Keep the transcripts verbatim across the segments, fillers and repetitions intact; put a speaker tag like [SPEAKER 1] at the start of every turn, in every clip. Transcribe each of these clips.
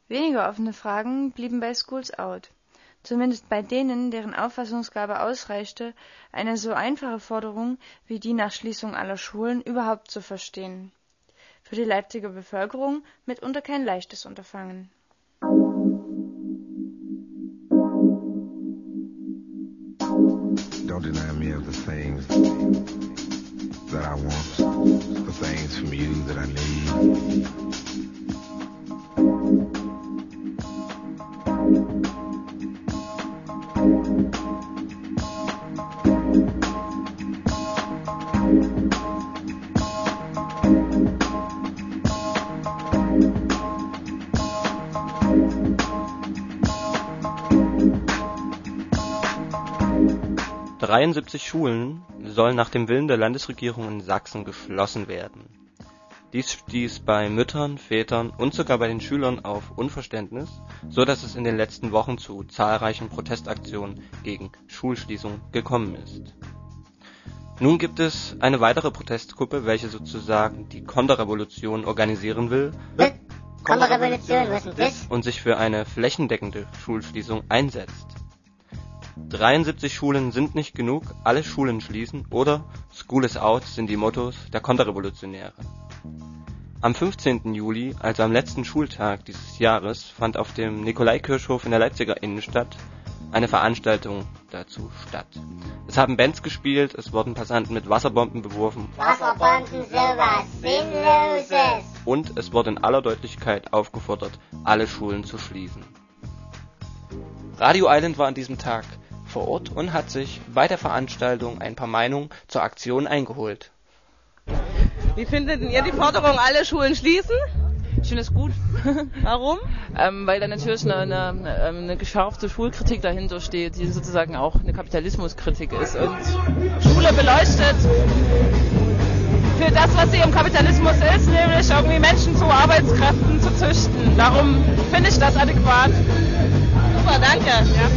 [SPEAKER 1] Weniger offene Fragen blieben bei Schools Out. Zumindest bei denen, deren Auffassungsgabe ausreichte, eine so einfache Forderung wie die nach Schließung aller Schulen überhaupt zu verstehen. Für die Leipziger Bevölkerung mitunter kein leichtes Unterfangen.
[SPEAKER 2] Don't deny me of the things that I want, the things from you that I need.
[SPEAKER 3] dreiundsiebzig Schulen sollen nach dem Willen der Landesregierung in Sachsen geschlossen werden. Dies stieß bei Müttern, Vätern und sogar bei den Schülern auf Unverständnis, so dass es in den letzten Wochen zu zahlreichen Protestaktionen gegen Schulschließung gekommen ist. Nun gibt es eine weitere Protestgruppe, welche sozusagen die Konterrevolution organisieren will
[SPEAKER 4] Konterrevolution, was ist das?
[SPEAKER 3] und sich für eine flächendeckende Schulschließung einsetzt. dreiundsiebzig Schulen sind nicht genug, alle Schulen schließen oder School is out sind die Mottos der Konterrevolutionäre. Am fünfzehnten Juli, also am letzten Schultag dieses Jahres, fand auf dem Nikolaikirchhof in der Leipziger Innenstadt eine Veranstaltung dazu statt. Es haben Bands gespielt, es wurden Passanten mit Wasserbomben beworfen.
[SPEAKER 4] Wasserbomben, sowas Sinnloses.
[SPEAKER 3] Und es wurde in aller Deutlichkeit aufgefordert, alle Schulen zu schließen. Radio Island war an diesem Tag vor Ort und hat sich bei der Veranstaltung ein paar Meinungen zur Aktion eingeholt.
[SPEAKER 5] Wie findet ihr die Forderung, alle Schulen schließen?
[SPEAKER 6] Ich finde es gut.
[SPEAKER 5] Warum?
[SPEAKER 6] Ähm, weil da natürlich eine, eine, eine geschärfte Schulkritik dahinter steht, die sozusagen auch eine Kapitalismuskritik ist und Schule beleuchtet für das, was sie im Kapitalismus ist, nämlich irgendwie Menschen zu Arbeitskräften zu züchten. Darum finde ich das adäquat.
[SPEAKER 5] Super, danke. Ja.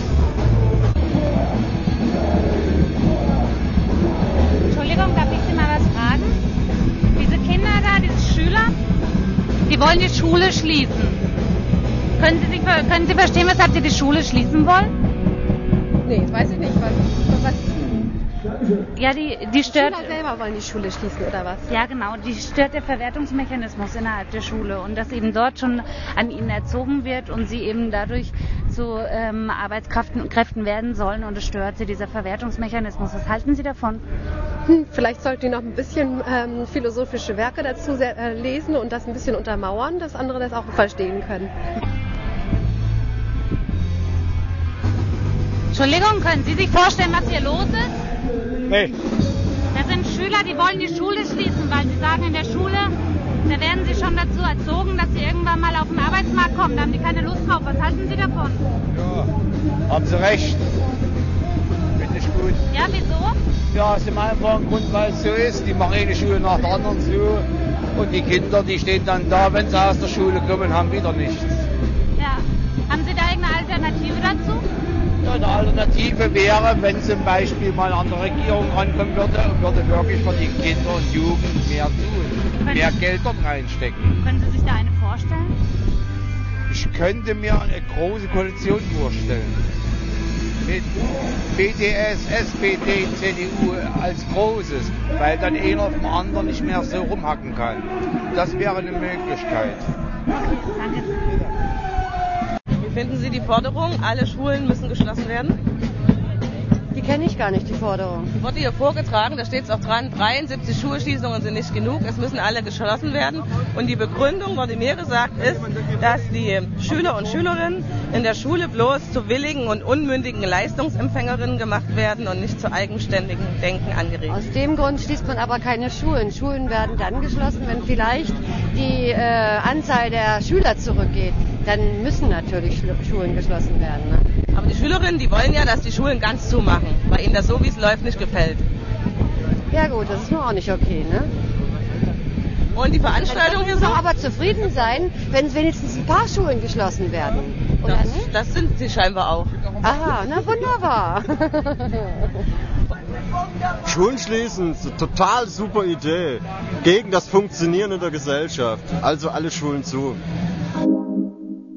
[SPEAKER 7] Entschuldigung, darf ich Sie mal was fragen? Diese Kinder da, diese Schüler, die wollen die Schule schließen. Können Sie, sich, können Sie verstehen, weshalb Sie die Schule schließen wollen?
[SPEAKER 8] Nee, weiß ich nicht. Was, was
[SPEAKER 7] ja, die, die stört...
[SPEAKER 8] Die Schüler selber wollen die Schule schließen, oder was?
[SPEAKER 7] Ja, genau. Die stört der Verwertungsmechanismus innerhalb der Schule und dass eben dort schon an ihnen erzogen wird und sie eben dadurch zu ähm, Arbeitskräften Kräften werden sollen und es stört sie, dieser Verwertungsmechanismus. Was halten Sie davon?
[SPEAKER 8] Hm, vielleicht sollten die noch ein bisschen ähm, philosophische Werke dazu sehr, äh, lesen und das ein bisschen untermauern, dass andere das auch verstehen können.
[SPEAKER 7] Entschuldigung, können Sie sich vorstellen, was hier los ist?
[SPEAKER 9] Nee.
[SPEAKER 7] Das sind Schüler, die wollen die Schule schließen, weil sie sagen, in der Schule, da werden sie schon dazu erzogen, dass sie irgendwann mal auf den Arbeitsmarkt kommen. Da haben die keine Lust drauf. Was halten Sie davon?
[SPEAKER 9] Ja, haben Sie recht. Finde ich gut.
[SPEAKER 7] Ja, wieso?
[SPEAKER 9] Ja, aus dem einfachen Grund, weil es so ist. Die machen eine Schule nach der anderen zu. Und die Kinder, die stehen dann da, wenn sie aus der Schule kommen, haben wieder nichts.
[SPEAKER 7] Ja. Haben Sie da irgendeine Alternative dazu?
[SPEAKER 9] Ja, eine Alternative wäre, wenn zum Beispiel mal an der Regierung rankommen würde und würde wirklich für die Kinder und Jugend mehr tun,
[SPEAKER 7] können
[SPEAKER 9] mehr Geld dort reinstecken.
[SPEAKER 7] Können Sie sich da eine vorstellen?
[SPEAKER 9] Ich könnte mir eine große Koalition vorstellen. Mit B D S, S P D, C D U als Großes, weil dann einer auf dem anderen nicht mehr so rumhacken kann. Das wäre eine Möglichkeit.
[SPEAKER 7] Okay, danke.
[SPEAKER 5] Wie finden Sie die Forderung, alle Schulen müssen geschlossen werden?
[SPEAKER 8] Die kenne ich gar nicht, die Forderung.
[SPEAKER 5] Die wurde hier vorgetragen, da steht es auch dran, dreiundsiebzig Schulschließungen sind nicht genug, es müssen alle geschlossen werden. Und die Begründung, wurde mir gesagt, ist, dass die Schüler und Schülerinnen in der Schule bloß zu willigen und unmündigen Leistungsempfängerinnen gemacht werden und nicht zu eigenständigem Denken angeregt.
[SPEAKER 8] Aus dem Grund schließt man aber keine Schulen. Schulen werden dann geschlossen, wenn vielleicht die äh, Anzahl der Schüler zurückgeht. Dann müssen natürlich Schulen geschlossen werden. Ne?
[SPEAKER 5] Aber die Schülerinnen, die wollen ja, dass die Schulen ganz zumachen, weil ihnen das so, wie es läuft, nicht gefällt.
[SPEAKER 8] Ja gut, das ist nur auch nicht okay, ne?
[SPEAKER 5] Und die Veranstaltung hier so?
[SPEAKER 8] Aber zufrieden sein, wenn wenigstens ein paar Schulen geschlossen werden. Oder
[SPEAKER 5] das,
[SPEAKER 8] nicht?
[SPEAKER 5] Das sind sie scheinbar auch.
[SPEAKER 8] Aha, na wunderbar.
[SPEAKER 10] Schulen schließen, ist eine total super Idee. Gegen das Funktionieren in der Gesellschaft. Also alle Schulen zu.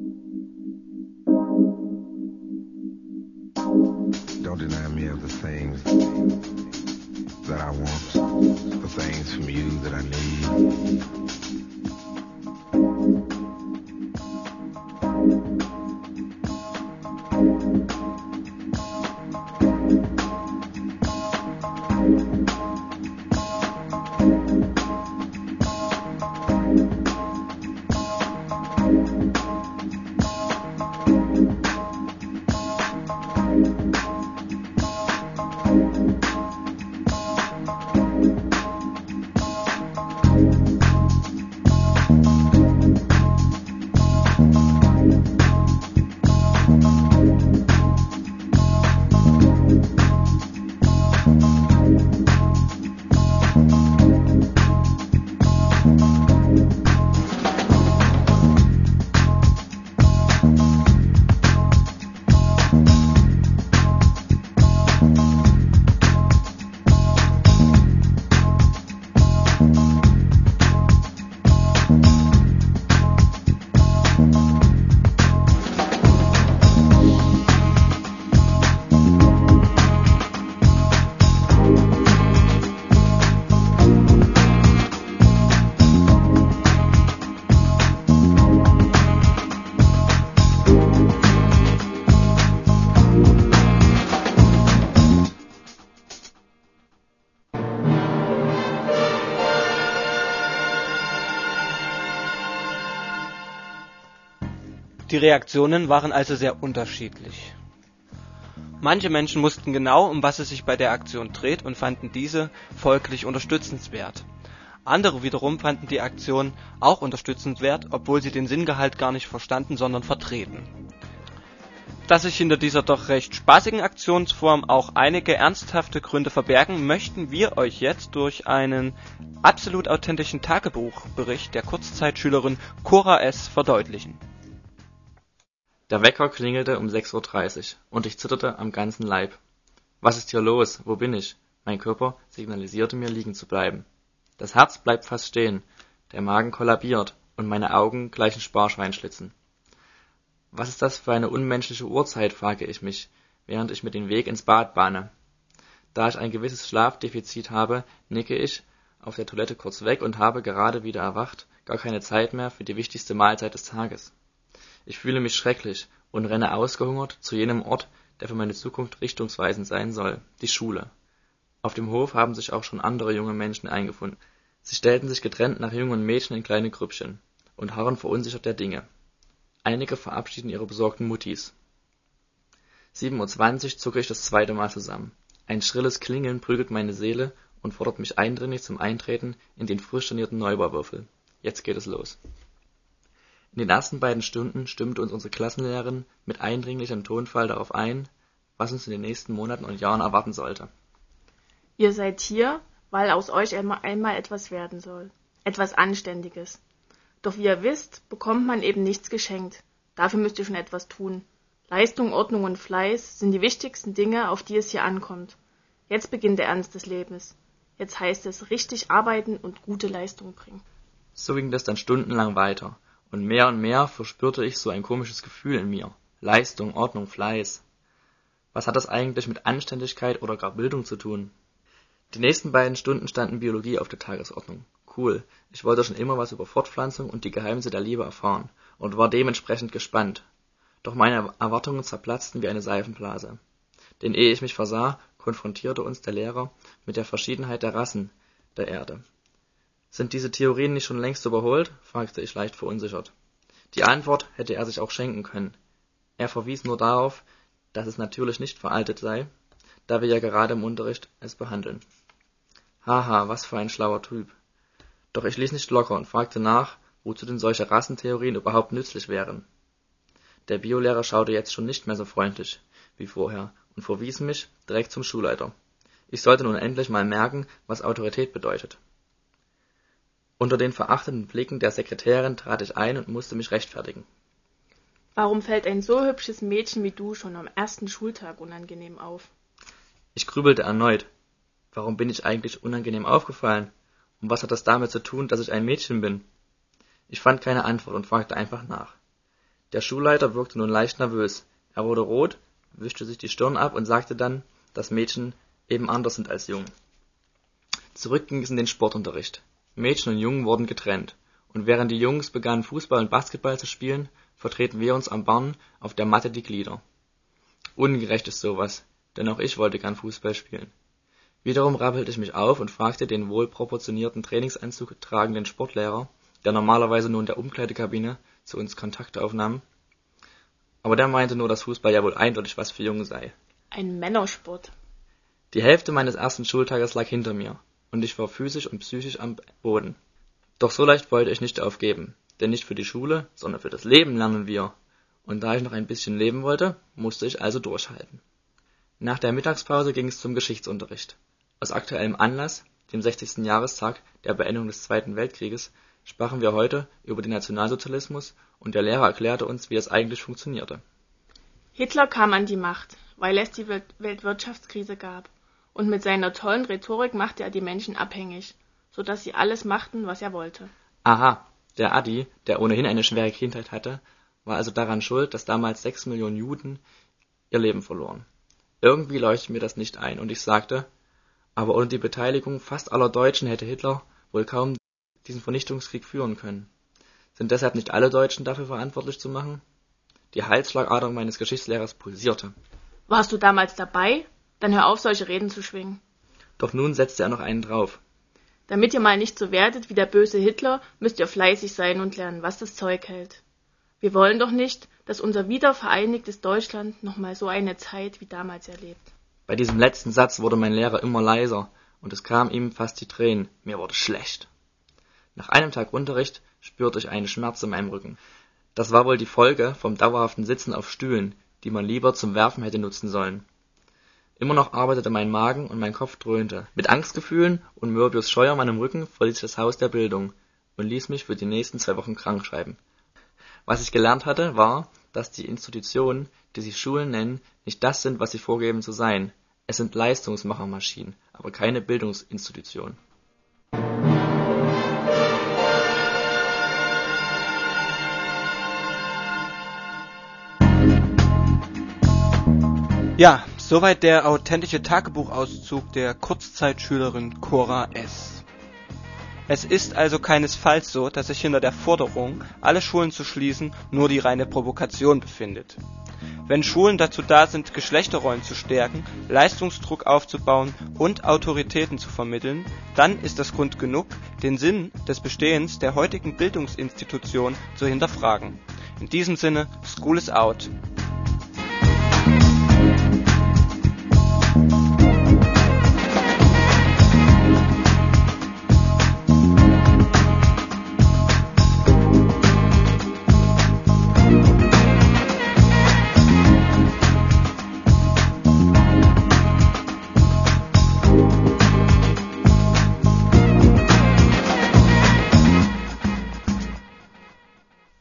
[SPEAKER 3] Die Reaktionen waren also sehr unterschiedlich. Manche Menschen wussten genau, um was es sich bei der Aktion dreht und fanden diese folglich unterstützenswert. Andere wiederum fanden die Aktion auch unterstützenswert, obwohl sie den Sinngehalt gar nicht verstanden, sondern vertreten. Dass sich hinter dieser doch recht spaßigen Aktionsform auch einige ernsthafte Gründe verbergen, möchten wir euch jetzt durch einen absolut authentischen Tagebuchbericht der Kurzzeitschülerin Cora S. verdeutlichen.
[SPEAKER 11] Der Wecker klingelte um sechs Uhr dreißig und ich zitterte am ganzen Leib. Was ist hier los? Wo bin ich? Mein Körper signalisierte mir, liegen zu bleiben. Das Herz bleibt fast stehen, der Magen kollabiert und meine Augen gleichen Sparschweinschlitzen. Was ist das für eine unmenschliche Uhrzeit, frage ich mich, während ich mir den Weg ins Bad bahne. Da ich ein gewisses Schlafdefizit habe, nicke ich auf der Toilette kurz weg und habe, gerade wieder erwacht, gar keine Zeit mehr für die wichtigste Mahlzeit des Tages. Ich fühle mich schrecklich und renne ausgehungert zu jenem Ort, der für meine Zukunft richtungsweisend sein soll, die Schule. Auf dem Hof haben sich auch schon andere junge Menschen eingefunden. Sie stellten sich getrennt nach Jungen und Mädchen in kleine Grüppchen und harren verunsichert der Dinge. Einige verabschieden ihre besorgten Muttis. sieben Uhr zwanzig zucke ich das zweite Mal zusammen. Ein schrilles Klingeln prügelt meine Seele und fordert mich eindringlich zum Eintreten in den frisch stornierten Neubaувürfel. Jetzt geht es los. In den ersten beiden Stunden stimmte uns unsere Klassenlehrerin mit eindringlichem Tonfall darauf ein, was uns in den nächsten Monaten und Jahren erwarten sollte.
[SPEAKER 12] Ihr seid hier, weil aus euch einmal, einmal etwas werden soll. Etwas Anständiges. Doch wie ihr wisst, bekommt man eben nichts geschenkt. Dafür müsst ihr schon etwas tun. Leistung, Ordnung und Fleiß sind die wichtigsten Dinge, auf die es hier ankommt. Jetzt beginnt der Ernst des Lebens. Jetzt heißt es, richtig arbeiten und gute Leistung bringen.
[SPEAKER 11] So ging das dann stundenlang weiter. Und mehr und mehr verspürte ich so ein komisches Gefühl in mir. Leistung, Ordnung, Fleiß. Was hat das eigentlich mit Anständigkeit oder gar Bildung zu tun? Die nächsten beiden Stunden standen Biologie auf der Tagesordnung. Cool, ich wollte schon immer was über Fortpflanzung und die Geheimnisse der Liebe erfahren und war dementsprechend gespannt. Doch meine Erwartungen zerplatzten wie eine Seifenblase. Denn ehe ich mich versah, konfrontierte uns der Lehrer mit der Verschiedenheit der Rassen der Erde. Sind diese Theorien nicht schon längst überholt? Fragte ich leicht verunsichert. Die Antwort hätte er sich auch schenken können. Er verwies nur darauf, dass es natürlich nicht veraltet sei, da wir ja gerade im Unterricht es behandeln. Haha, was für ein schlauer Typ. Doch ich ließ nicht locker und fragte nach, wozu denn solche Rassentheorien überhaupt nützlich wären. Der Biolehrer schaute jetzt schon nicht mehr so freundlich wie vorher und verwies mich direkt zum Schulleiter. Ich sollte nun endlich mal merken, was Autorität bedeutet. Unter den verachtenden Blicken der Sekretärin trat ich ein und musste mich rechtfertigen.
[SPEAKER 12] Warum fällt ein so hübsches Mädchen wie du schon am ersten Schultag unangenehm auf?
[SPEAKER 11] Ich grübelte erneut. Warum bin ich eigentlich unangenehm aufgefallen? Und was hat das damit zu tun, dass ich ein Mädchen bin? Ich fand keine Antwort und fragte einfach nach. Der Schulleiter wirkte nun leicht nervös. Er wurde rot, wischte sich die Stirn ab und sagte dann, dass Mädchen eben anders sind als Jungen. Zurück ging es in den Sportunterricht. Mädchen und Jungen wurden getrennt. Und während die Jungs begannen, Fußball und Basketball zu spielen, vertreten wir uns am Barn auf der Matte die Glieder. Ungerecht ist sowas, denn auch ich wollte gern Fußball spielen. Wiederum rappelte ich mich auf und fragte den wohlproportionierten Trainingsanzug tragenden Sportlehrer, der normalerweise nur in der Umkleidekabine zu uns Kontakte aufnahm. Aber der meinte nur, dass Fußball ja wohl eindeutig was für Jungen sei.
[SPEAKER 12] Ein Männersport.
[SPEAKER 11] Die Hälfte meines ersten Schultages lag hinter mir, und ich war physisch und psychisch am Boden. Doch so leicht wollte ich nicht aufgeben, denn nicht für die Schule, sondern für das Leben lernen wir. Und da ich noch ein bisschen leben wollte, musste ich also durchhalten. Nach der Mittagspause ging es zum Geschichtsunterricht. Aus aktuellem Anlass, dem sechzigsten Jahrestag der Beendigung des Zweiten Weltkrieges, sprachen wir heute über den Nationalsozialismus und der Lehrer erklärte uns, wie es eigentlich funktionierte.
[SPEAKER 12] Hitler kam an die Macht, weil es die Weltwirtschaftskrise gab. Und mit seiner tollen Rhetorik machte er die Menschen abhängig, sodass sie alles machten, was er wollte.
[SPEAKER 11] Aha, der Adi, der ohnehin eine schwere Kindheit hatte, war also daran schuld, dass damals sechs Millionen Juden ihr Leben verloren. Irgendwie leuchtet mir das nicht ein und ich sagte, aber ohne die Beteiligung fast aller Deutschen hätte Hitler wohl kaum diesen Vernichtungskrieg führen können. Sind deshalb nicht alle Deutschen dafür verantwortlich zu machen? Die Halsschlagader meines Geschichtslehrers pulsierte.
[SPEAKER 12] Warst du damals dabei? Dann hör auf, solche Reden zu schwingen.
[SPEAKER 11] Doch nun setzte er noch einen drauf.
[SPEAKER 12] Damit ihr mal nicht so werdet wie der böse Hitler, müsst ihr fleißig sein und lernen, was das Zeug hält. Wir wollen doch nicht, dass unser wiedervereinigtes Deutschland nochmal so eine Zeit wie damals erlebt.
[SPEAKER 11] Bei diesem letzten Satz wurde mein Lehrer immer leiser und es kamen ihm fast die Tränen. Mir wurde schlecht. Nach einem Tag Unterricht spürte ich einen Schmerz in meinem Rücken. Das war wohl die Folge vom dauerhaften Sitzen auf Stühlen, die man lieber zum Werfen hätte nutzen sollen. Immer noch arbeitete mein Magen und mein Kopf dröhnte. Mit Angstgefühlen und Möbius Scheuermann im Rücken verließ ich das Haus der Bildung und ließ mich für die nächsten zwei Wochen krank schreiben. Was ich gelernt hatte, war, dass die Institutionen, die sich Schulen nennen, nicht das sind, was sie vorgeben zu sein. Es sind Leistungsmachermaschinen, aber keine Bildungsinstitutionen.
[SPEAKER 3] Ja, soweit der authentische Tagebuchauszug der Kurzzeitschülerin Cora S. Es ist also keinesfalls so, dass sich hinter der Forderung, alle Schulen zu schließen, nur die reine Provokation befindet. Wenn Schulen dazu da sind, Geschlechterrollen zu stärken, Leistungsdruck aufzubauen und Autoritäten zu vermitteln, dann ist das Grund genug, den Sinn des Bestehens der heutigen Bildungsinstitution zu hinterfragen. In diesem Sinne, School is out.